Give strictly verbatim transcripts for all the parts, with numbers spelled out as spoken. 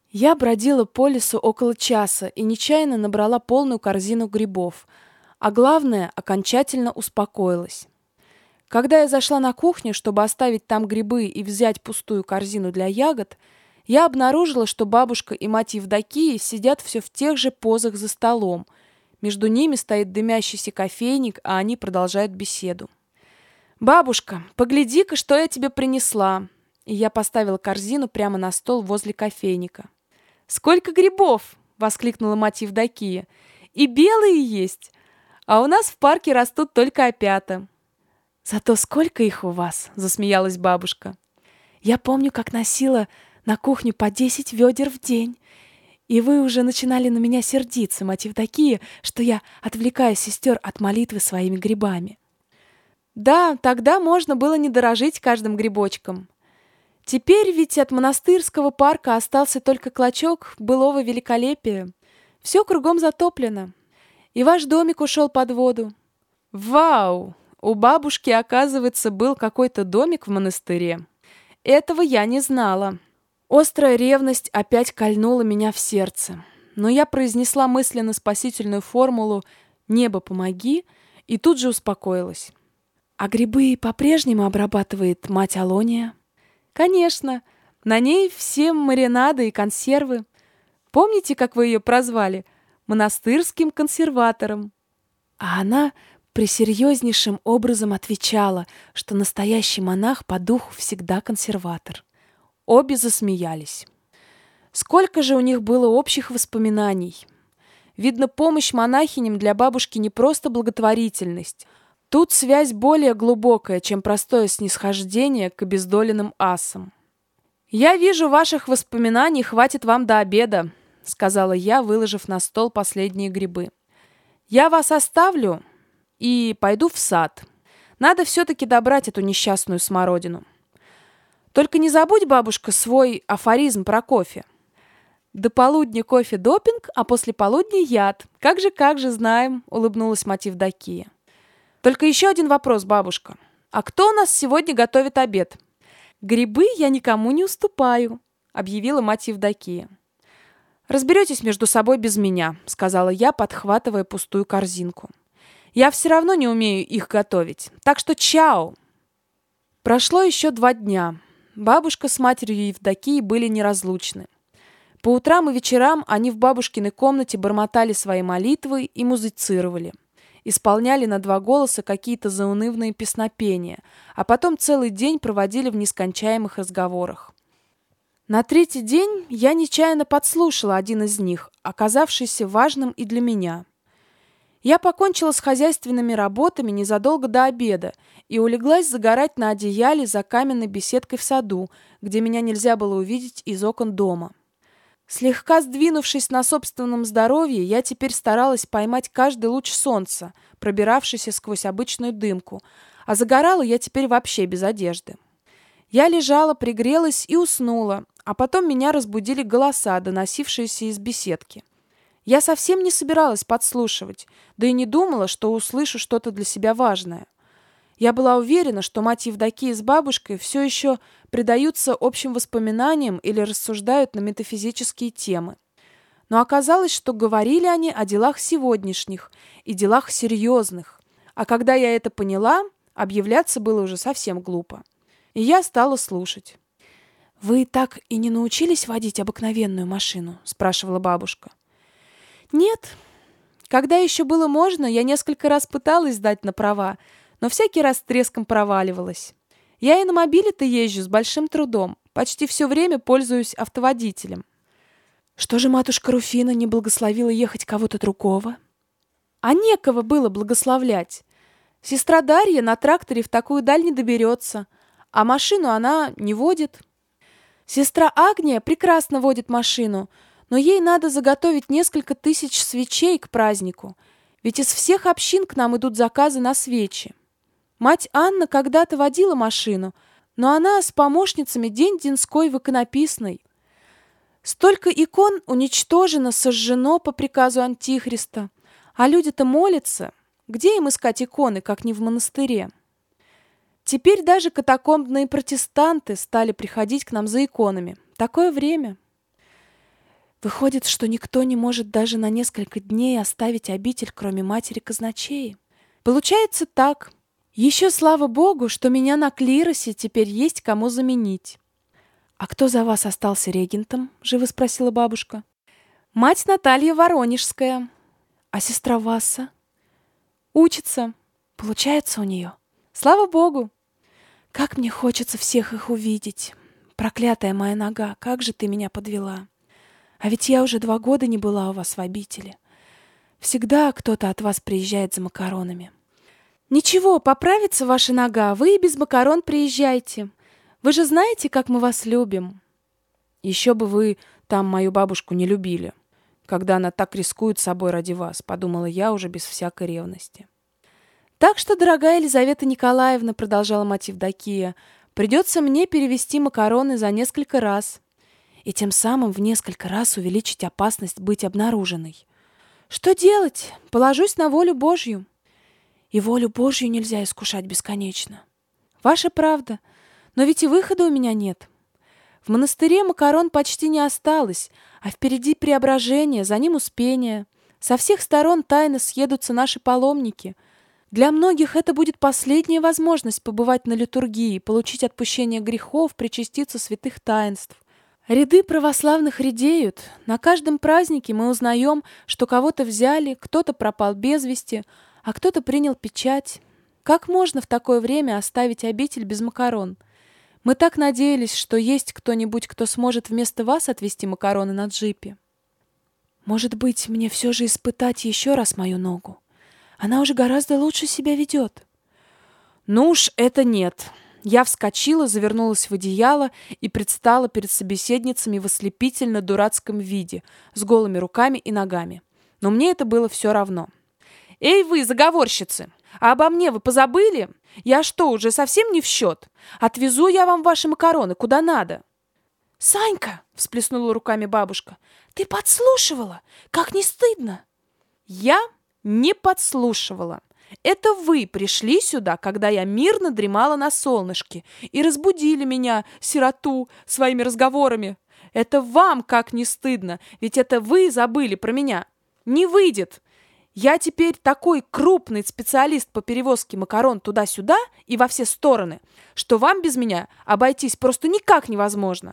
Я бродила по лесу около часа и нечаянно набрала полную корзину грибов, а главное, окончательно успокоилась. Когда я зашла на кухню, чтобы оставить там грибы и взять пустую корзину для ягод, я обнаружила, что бабушка и мать Евдокии сидят все в тех же позах за столом. Между ними стоит дымящийся кофейник, а они продолжают беседу. «Бабушка, погляди-ка, что я тебе принесла!» И я поставила корзину прямо на стол возле кофейника. «Сколько грибов!» — воскликнула мать Евдокия. «И белые есть! А у нас в парке растут только опята». «Зато сколько их у вас!» — засмеялась бабушка. «Я помню, как носила на кухню по десять ведер в день. И вы уже начинали на меня сердиться, мать Евдокия, что я отвлекаю сестер от молитвы своими грибами». «Да, тогда можно было не дорожить каждым грибочком. Теперь ведь от монастырского парка остался только клочок былого великолепия. Все кругом затоплено. И ваш домик ушел под воду». «Вау! У бабушки, оказывается, был какой-то домик в монастыре. Этого я не знала». Острая ревность опять кольнула меня в сердце. Но я произнесла мысленно спасительную формулу «Небо, помоги!» и тут же успокоилась. «А грибы по-прежнему обрабатывает мать Алония?» «Конечно. На ней все маринады и консервы. Помните, как вы ее прозвали? Монастырским консерватором». А она пресерьезнейшим образом отвечала, что настоящий монах по духу всегда консерватор. Обе засмеялись. Сколько же у них было общих воспоминаний. Видно, помощь монахиням для бабушки не просто благотворительность. Тут связь более глубокая, чем простое снисхождение к обездоленным асам. «Я вижу, ваших воспоминаний хватит вам до обеда», — сказала я, выложив на стол последние грибы. «Я вас оставлю и пойду в сад. Надо все-таки добрать эту несчастную смородину. Только не забудь, бабушка, свой афоризм про кофе. До полудня кофе допинг, а после полудня яд. Как же, как же, знаем», — улыбнулась мать Евдокия. «Только еще один вопрос, бабушка. А кто у нас сегодня готовит обед?» «Грибы я никому не уступаю», — объявила мать Евдокия. «Разберетесь между собой без меня», — сказала я, подхватывая пустую корзинку. «Я все равно не умею их готовить, так что чао!» Прошло еще два дня. Бабушка с матерью Евдокии были неразлучны. По утрам и вечерам они в бабушкиной комнате бормотали свои молитвы и музицировали. Исполняли на два голоса какие-то заунывные песнопения, а потом целый день проводили в нескончаемых разговорах. На третий день я нечаянно подслушала один из них, оказавшийся важным и для меня. Я покончила с хозяйственными работами незадолго до обеда и улеглась загорать на одеяле за каменной беседкой в саду, где меня нельзя было увидеть из окон дома. Слегка сдвинувшись на собственном здоровье, я теперь старалась поймать каждый луч солнца, пробиравшийся сквозь обычную дымку, а загорала я теперь вообще без одежды. Я лежала, пригрелась и уснула, а потом меня разбудили голоса, доносившиеся из беседки. Я совсем не собиралась подслушивать, да и не думала, что услышу что-то для себя важное. Я была уверена, что мать Евдокия с бабушкой все еще предаются общим воспоминаниям или рассуждают на метафизические темы. Но оказалось, что говорили они о делах сегодняшних и делах серьезных. А когда я это поняла, объявляться было уже совсем глупо. И я стала слушать. «Вы так и не научились водить обыкновенную машину?» – спрашивала бабушка. «Нет. Когда еще было можно, я несколько раз пыталась сдать на права, но всякий раз с треском проваливалась. Я и на мобиле-то езжу с большим трудом, почти все время пользуюсь автоводителем». «Что же матушка Руфина не благословила ехать кого-то другого?» «А некого было благословлять. Сестра Дарья на тракторе в такую даль не доберется, а машину она не водит. Сестра Агния прекрасно водит машину, но ей надо заготовить несколько тысяч свечей к празднику, ведь из всех общин к нам идут заказы на свечи. Мать Анна когда-то водила машину, но она с помощницами день-деньской в иконописной. Столько икон уничтожено, сожжено по приказу Антихриста, а люди-то молятся. Где им искать иконы, как не в монастыре? Теперь даже катакомбные протестанты стали приходить к нам за иконами. Такое время». Выходит, что никто не может даже на несколько дней оставить обитель, кроме матери казначеи. Получается так. Еще слава богу, что меня на клиросе теперь есть кому заменить. «А кто за вас остался регентом?» — живо спросила бабушка. «Мать Наталья Воронежская. А сестра Васа?» «Учится. Получается у нее. Слава богу. Как мне хочется всех их увидеть. Проклятая моя нога, как же ты меня подвела. А ведь я уже два года не была у вас в обители. Всегда кто-то от вас приезжает за макаронами». «Ничего, поправится ваша нога, вы и без макарон приезжайте. Вы же знаете, как мы вас любим». «Еще бы вы там мою бабушку не любили, когда она так рискует собой ради вас», — подумала я уже без всякой ревности. «Так что, дорогая Елизавета Николаевна, — продолжала мать Евдокия, — придется мне перевести макароны за несколько раз и тем самым в несколько раз увеличить опасность быть обнаруженной. Что делать? Положусь на волю Божью. И волю Божью нельзя искушать бесконечно. Ваша правда, но ведь и выхода у меня нет. В монастыре макарон почти не осталось, а впереди преображение, за ним успение. Со всех сторон тайно съедутся наши паломники. Для многих это будет последняя возможность побывать на литургии, получить отпущение грехов, причаститься святых таинств. Ряды православных редеют. На каждом празднике мы узнаем, что кого-то взяли, кто-то пропал без вести, а кто-то принял печать. Как можно в такое время оставить обитель без макарон? Мы так надеялись, что есть кто-нибудь, кто сможет вместо вас отвезти макароны на джипе. Может быть, мне все же испытать еще раз мою ногу? Она уже гораздо лучше себя ведет». «Ну уж это нет». Я вскочила, завернулась в одеяло и предстала перед собеседницами в ослепительно-дурацком виде, с голыми руками и ногами. Но мне это было все равно. «Эй вы, заговорщицы! А обо мне вы позабыли? Я что, уже совсем не в счет? Отвезу я вам ваши макароны куда надо». «Санька!» — всплеснула руками бабушка. «Ты подслушивала? Как не стыдно!» «Я не подслушивала. Это вы пришли сюда, когда я мирно дремала на солнышке, и разбудили меня, сироту, своими разговорами. Это вам как не стыдно, ведь это вы забыли про меня. Не выйдет. Я теперь такой крупный специалист по перевозке макарон туда-сюда и во все стороны, что вам без меня обойтись просто никак невозможно».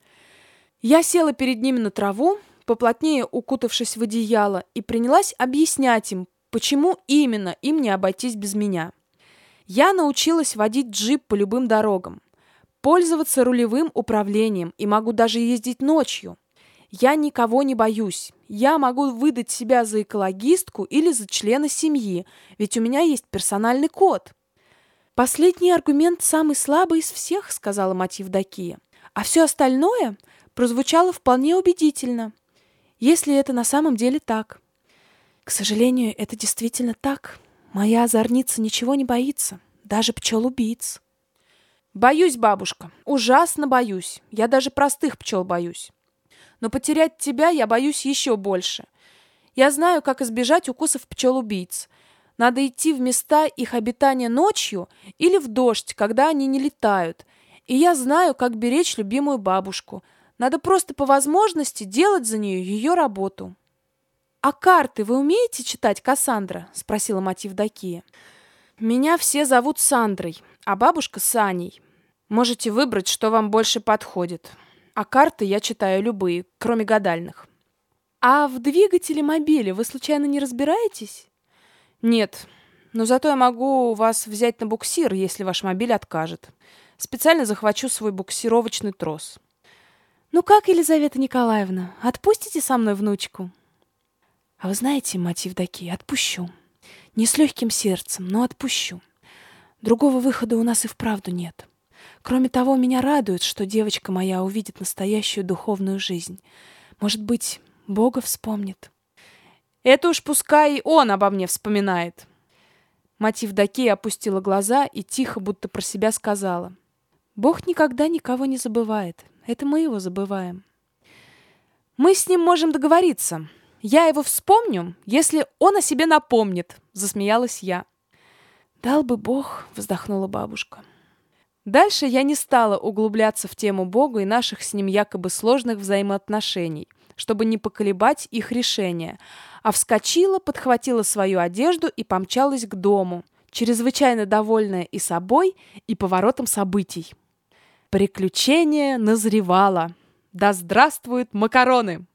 Я села перед ними на траву, поплотнее укутавшись в одеяло, и принялась объяснять им, почему именно им не обойтись без меня. Я научилась водить джип по любым дорогам, пользоваться рулевым управлением и могу даже ездить ночью. Я никого не боюсь. Я могу выдать себя за экологистку или за члена семьи, ведь у меня есть персональный код. «Последний аргумент самый слабый из всех», — сказала мать Евдокия. «А все остальное прозвучало вполне убедительно, если это на самом деле так». «К сожалению, это действительно так. Моя озорница ничего не боится, даже пчел-убийц». «Боюсь, бабушка, ужасно боюсь. Я даже простых пчел боюсь. Но потерять тебя я боюсь еще больше. Я знаю, как избежать укусов пчел-убийц. Надо идти в места их обитания ночью или в дождь, когда они не летают. И я знаю, как беречь любимую бабушку. Надо просто по возможности делать за нее ее работу». «А карты вы умеете читать, Кассандра?» — спросила мать Евдокия. «Меня все зовут Сандрой, а бабушка Саней. Можете выбрать, что вам больше подходит. А карты я читаю любые, кроме гадальных». «А в двигателе мобиля вы случайно не разбираетесь?» «Нет, но зато я могу вас взять на буксир, если ваш мобиль откажет. Специально захвачу свой буксировочный трос». «Ну как, Елизавета Николаевна, отпустите со мной внучку?» «А вы знаете, мать Евдокия, отпущу. Не с легким сердцем, но отпущу. Другого выхода у нас и вправду нет. Кроме того, меня радует, что девочка моя увидит настоящую духовную жизнь. Может быть, Бога вспомнит». «Это уж пускай он обо мне вспоминает». Мать Евдокия опустила глаза и тихо, будто про себя сказала: «Бог никогда никого не забывает. Это мы его забываем». «Мы с ним можем договориться. Я его вспомню, если он о себе напомнит», — засмеялась я. «Дал бы Бог», — вздохнула бабушка. Дальше я не стала углубляться в тему Бога и наших с ним якобы сложных взаимоотношений, чтобы не поколебать их решение, а вскочила, подхватила свою одежду и помчалась к дому, чрезвычайно довольная и собой, и поворотом событий. Приключение назревало. Да здравствуют макароны!